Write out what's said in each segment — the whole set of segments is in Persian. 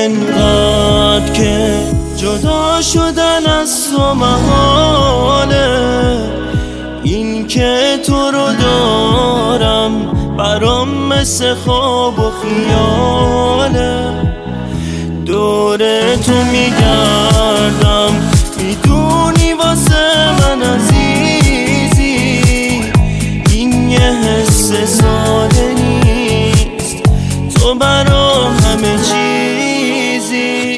انقدر که جدا شدن از تو محاله، این که تو رو دارم برام مثل خواب و خیاله. دور تو میگردم میدونی واسه من عزیزی، این یه حس ساده نیست، تو برا همه چیزی.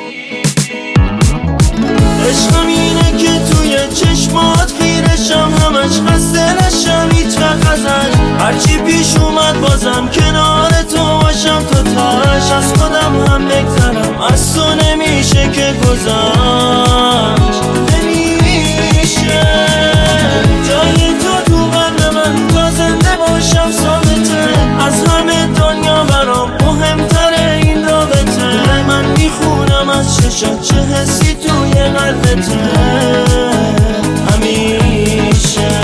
عشقم اینه که توی چشمات خیرشم، همش خسته نشم هیچ وقت ازش، هرچی پیش اومد بازم کنار تو باشم تا تاش، از خودم هم بگذرم از تو نمیشه که گذشت، نمیشه جای تو تو قلب من تا زنده باشم ثابته، از همه دنیا برام مهمتره این رابطه، من میخونم از چشات چه حسی توی قلبته همیشه.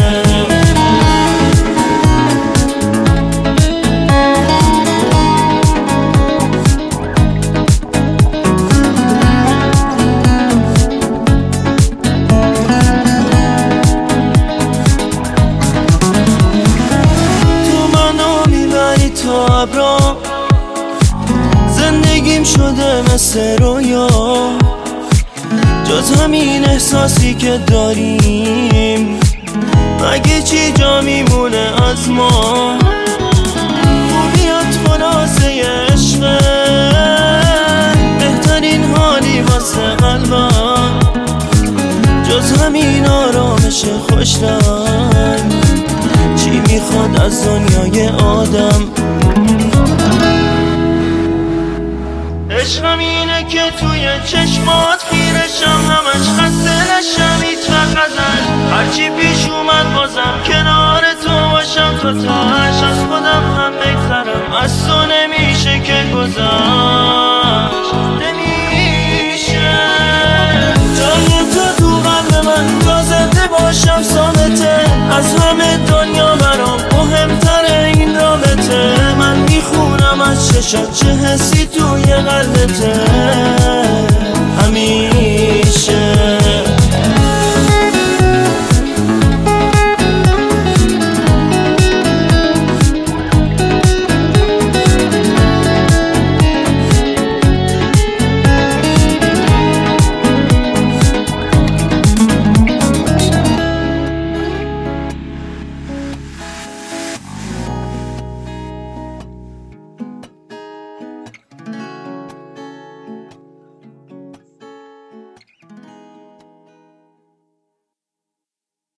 زندگیم شده مثل رویا، جز همین احساسی که داریم مگه چی جا میمونه از ما؟ خوبیات خلاصه عشقه، بهترین حالی واسه قلبم، جز همین آرامش خوشتن، چی میخواد از دنیای آدم؟ عشقم اینه که توی چشمات خیرشم، همش خسته نشم هیچ وقت ازش، هرچی پیش اومد بازم کنار تو باشم تا تاش، از خودم هم بگذرم از تو نمیشه که گذشت، نمیشه جای تو تو قلب من تا زنده باشم ثابته، از همه دنیا برام مهمتره این رابطه، من میخونم از چشات چه حسی توی قلبته همیشه.